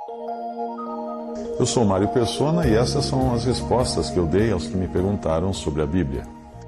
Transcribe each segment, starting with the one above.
Eu sou Mário Persona e essas são as respostas que eu dei aos que me perguntaram sobre a Bíblia.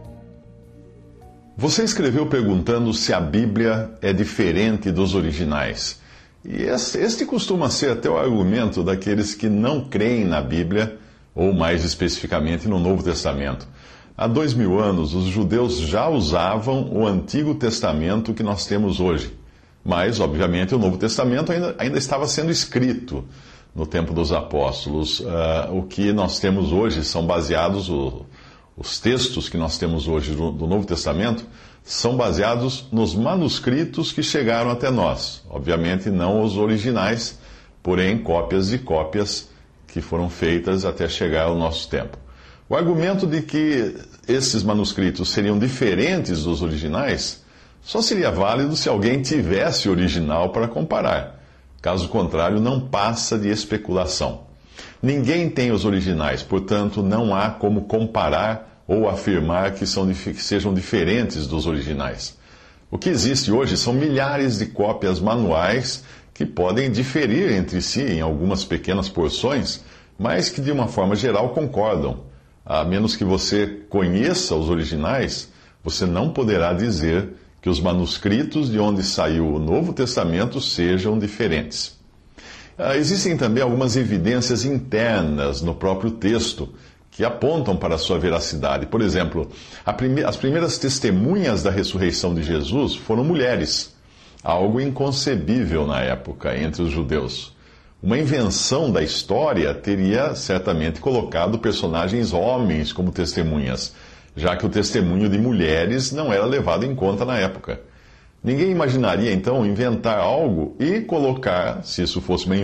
Você escreveu perguntando se a Bíblia é diferente dos originais. E este costuma ser até o argumento daqueles que não creem na Bíblia, ou mais especificamente no Novo Testamento. Há 2000 anos, os judeus já usavam o Antigo Testamento que nós temos hoje. Mas, obviamente, o Novo Testamento ainda estava sendo escrito no tempo dos apóstolos. O que nós temos hoje são baseados, os textos que nós temos hoje do Novo Testamento, são baseados nos manuscritos que chegaram até nós. Obviamente não os originais, porém cópias de cópias que foram feitas até chegar ao nosso tempo. O argumento de que esses manuscritos seriam diferentes dos originais só seria válido se alguém tivesse o original para comparar. Caso contrário, não passa de especulação. Ninguém tem os originais, portanto, não há como comparar ou afirmar que sejam diferentes dos originais. O que existe hoje são milhares de cópias manuais que podem diferir entre si em algumas pequenas porções, mas que de uma forma geral concordam. A menos que você conheça os originais, você não poderá dizer que os manuscritos de onde saiu o Novo Testamento sejam diferentes. Existem também algumas evidências internas no próprio texto que apontam para a sua veracidade. Por exemplo, as primeiras testemunhas da ressurreição de Jesus foram mulheres, algo inconcebível na época entre os judeus. Uma invenção da história teria certamente colocado personagens homens como testemunhas, já que o testemunho de mulheres não era levado em conta na época. Ninguém imaginaria, então, inventar algo e colocar, se isso fosse uma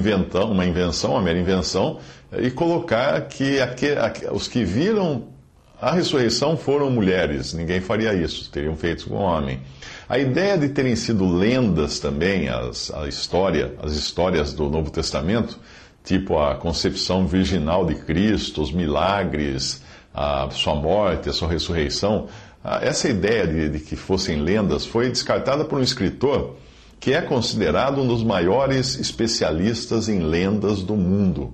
mera invenção, e colocar que os que viram a ressurreição foram mulheres. Ninguém faria isso, teriam feito com homem. A ideia de terem sido lendas também, as histórias do Novo Testamento, tipo a concepção virginal de Cristo, os milagres, a sua morte, a sua ressurreição, essa ideia de que fossem lendas foi descartada por um escritor que é considerado um dos maiores especialistas em lendas do mundo.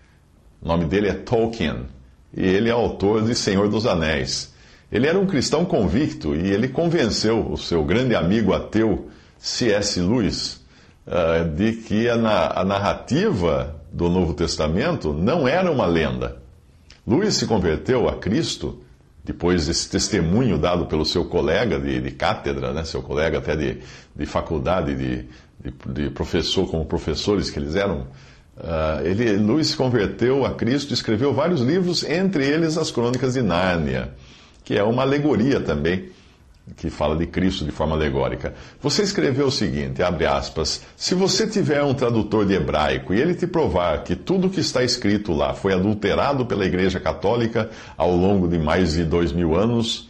O nome dele é Tolkien, e ele é autor de Senhor dos Anéis. Ele era um cristão convicto e ele convenceu o seu grande amigo ateu, C.S. Lewis, de que a narrativa do Novo Testamento não era uma lenda. Lewis se converteu a Cristo depois desse testemunho dado pelo seu colega de cátedra, né, seu colega até de faculdade, de professor, como professores que eles eram. Lewis se converteu a Cristo e escreveu vários livros, entre eles as Crônicas de Nárnia, que é uma alegoria também, que fala de Cristo de forma alegórica. Você escreveu o seguinte, abre aspas, se você tiver um tradutor de hebraico e ele te provar que tudo o que está escrito lá foi adulterado pela Igreja Católica ao longo de mais de 2000 anos,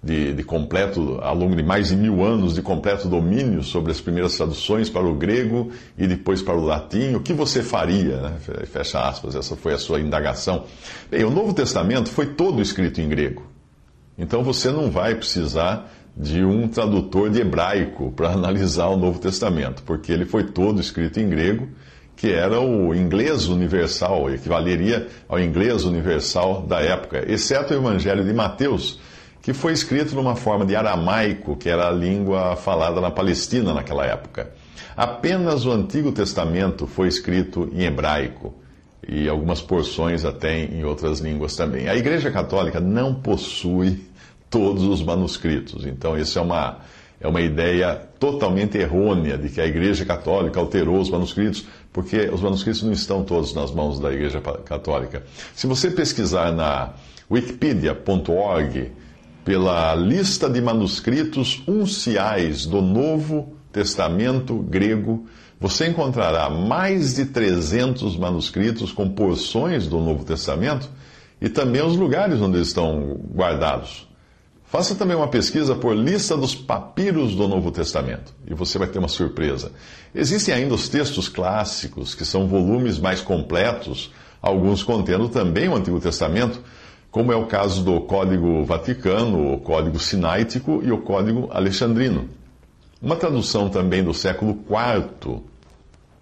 ao longo de mais de 1000 anos de completo domínio sobre as primeiras traduções para o grego e depois para o latim, o que você faria? Né? Fecha aspas, essa foi a sua indagação. Bem, o Novo Testamento foi todo escrito em grego. Então você não vai precisar de um tradutor de hebraico para analisar o Novo Testamento, porque ele foi todo escrito em grego, que era o inglês universal, equivaleria ao inglês universal da época, exceto o Evangelho de Mateus, que foi escrito numa forma de aramaico, que era a língua falada na Palestina naquela época. Apenas o Antigo Testamento foi escrito em hebraico, e algumas porções até em outras línguas também. A Igreja Católica não possui todos os manuscritos, então isso é uma ideia totalmente errônea de que a Igreja Católica alterou os manuscritos, porque os manuscritos não estão todos nas mãos da Igreja Católica. Se você pesquisar na wikipedia.org pela lista de manuscritos unciais do Novo Testamento grego, você encontrará mais de 300 manuscritos com porções do Novo Testamento e também os lugares onde eles estão guardados. Faça também uma pesquisa por lista dos papiros do Novo Testamento e você vai ter uma surpresa. Existem ainda os textos clássicos, que são volumes mais completos, alguns contendo também o Antigo Testamento, como é o caso do Código Vaticano, o Código Sinaítico e o Código Alexandrino. Uma tradução também do século IV,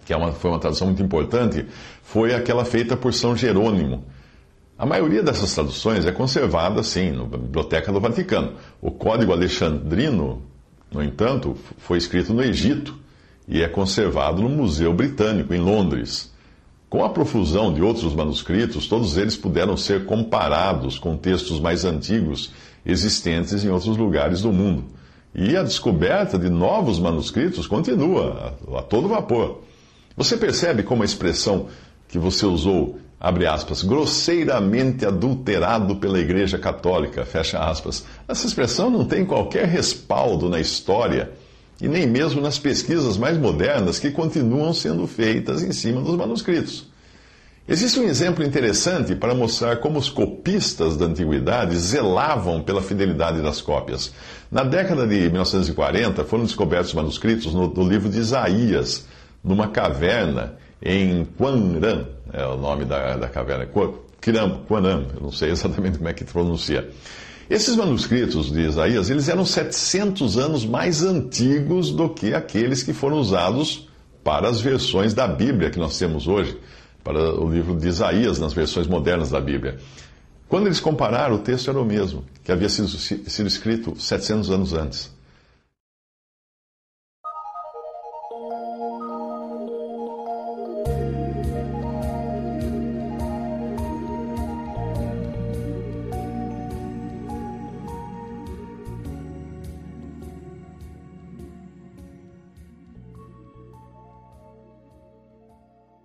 que foi uma tradução muito importante, foi aquela feita por São Jerônimo. A maioria dessas traduções é conservada, sim, na Biblioteca do Vaticano. O Código Alexandrino, no entanto, foi escrito no Egito e é conservado no Museu Britânico, em Londres. Com a profusão de outros manuscritos, todos eles puderam ser comparados com textos mais antigos existentes em outros lugares do mundo. E a descoberta de novos manuscritos continua a todo vapor. Você percebe como a expressão que você usou, abre aspas, grosseiramente adulterado pela Igreja Católica, fecha aspas. Essa expressão não tem qualquer respaldo na história e nem mesmo nas pesquisas mais modernas que continuam sendo feitas em cima dos manuscritos. Existe um exemplo interessante para mostrar como os copistas da antiguidade zelavam pela fidelidade das cópias. Na década de 1940, foram descobertos manuscritos do livro de Isaías, numa caverna em Qumran, é o nome da caverna, Qumran, eu não sei exatamente como é que pronuncia. Esses manuscritos de Isaías, eles eram 700 anos mais antigos do que aqueles que foram usados para as versões da Bíblia que nós temos hoje, para o livro de Isaías, nas versões modernas da Bíblia. Quando eles compararam, o texto era o mesmo, que havia sido escrito 700 anos antes.